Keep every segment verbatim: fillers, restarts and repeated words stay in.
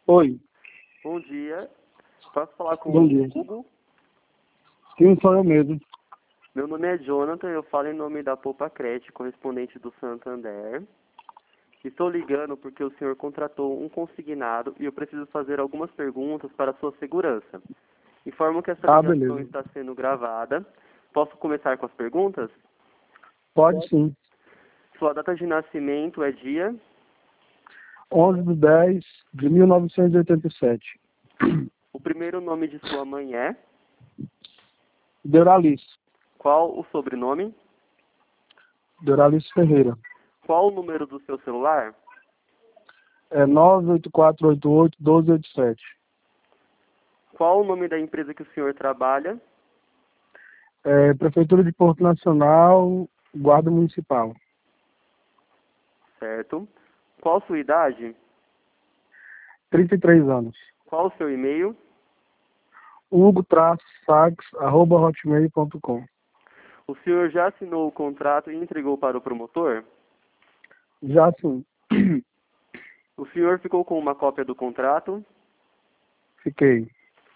Oi, Bom dia. Posso falar com bom o dia. Hugo? Sim, sou eu mesmo. Meu nome é Jonathan, eu falo em nome da Poupa Crédito, correspondente do Santander. Estou ligando porque o senhor contratou um consignado e eu preciso fazer algumas perguntas para a sua segurança. Informo que essa Tá, ligação beleza. está sendo gravada. Posso começar com as perguntas? Pode sim. Sua data de nascimento é dia? onze de dez de mil novecentos e oitenta e sete. O primeiro nome de sua mãe é? Doralice. Qual o sobrenome? Doralice Ferreira. Qual o número do seu celular? É nove oito quatro oito oito, um dois oito sete. Qual o nome da empresa que o senhor trabalha? É Prefeitura de Porto Nacional, Guarda Municipal. Certo. Qual sua idade? trinta e três anos. Qual o seu e-mail? hugo-sax, arroba hotmail ponto com. O senhor já assinou o contrato e entregou para o promotor? Já sim. O senhor ficou com uma cópia do contrato? Fiquei.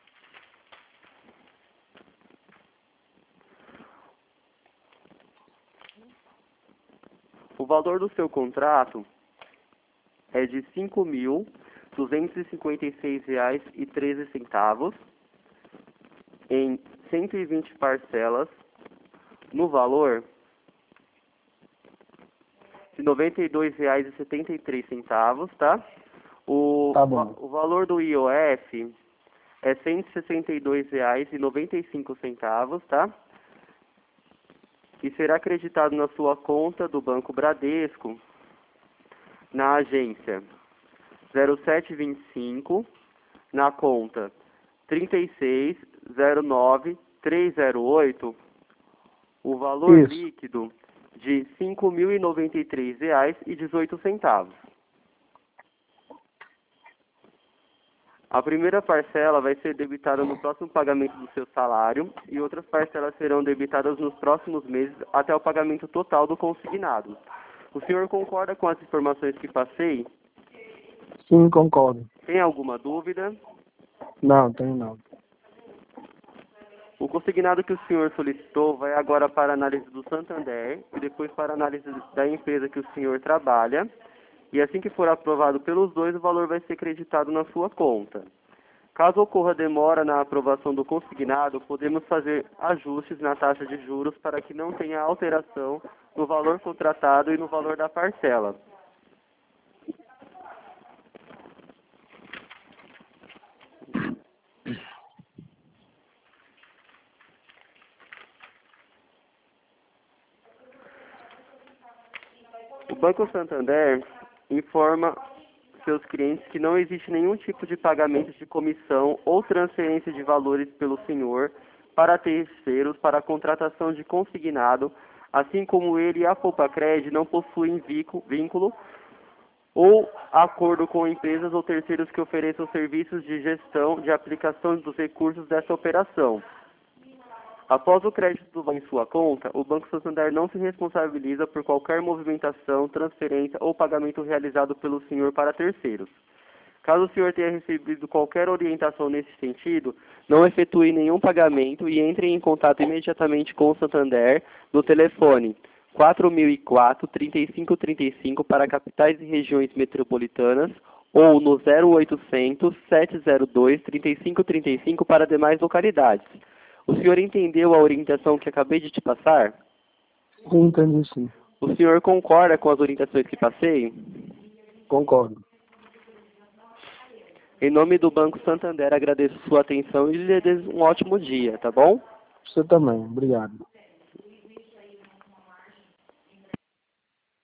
O valor do seu contrato é de cinco mil duzentos e cinquenta e seis reais e treze centavos em cento e vinte parcelas no valor de noventa e dois reais e setenta e três centavos, tá? O, Tá va- bom. o valor do I O F é cento e sessenta e dois reais e noventa e cinco centavos, tá? E será acreditado na sua conta do Banco Bradesco, na agência zero sete vinte e cinco, na conta trinta e seis zero nove três zero oito, o valor Isso. líquido de cinco mil e noventa e três reais e dezoito centavos. A primeira parcela vai ser debitada no próximo pagamento do seu salário e outras parcelas serão debitadas nos próximos meses até o pagamento total do consignado. O senhor concorda com as informações que passei? Sim, concordo. Tem alguma dúvida? Não, tenho não. O consignado que o senhor solicitou vai agora para a análise do Santander e depois para a análise da empresa que o senhor trabalha. E assim que for aprovado pelos dois, o valor vai ser creditado na sua conta. Caso ocorra demora na aprovação do consignado, podemos fazer ajustes na taxa de juros para que não tenha alteração no valor contratado e no valor da parcela. O Banco Santander informa seus clientes que não existe nenhum tipo de pagamento de comissão ou transferência de valores pelo senhor para terceiros para a contratação de consignado, assim como ele e a Poupa-Cred não possuem vico- vínculo ou acordo com empresas ou terceiros que ofereçam serviços de gestão de aplicação dos recursos dessa operação. Após o crédito em sua conta, o Banco Santander não se responsabiliza por qualquer movimentação, transferência ou pagamento realizado pelo senhor para terceiros. Caso o senhor tenha recebido qualquer orientação nesse sentido, não efetue nenhum pagamento e entre em contato imediatamente com o Santander no telefone quatro mil e quatro, trinta e cinco trinta e cinco para capitais e regiões metropolitanas ou no zero oitocentos, sete zero dois, trinta e cinco trinta e cinco para demais localidades. O senhor entendeu a orientação que acabei de te passar? Sim, entendi sim. O senhor concorda com as orientações que passei? Concordo. Em nome do Banco Santander, agradeço sua atenção e lhe desejo um ótimo dia, tá bom? Você também. Obrigado.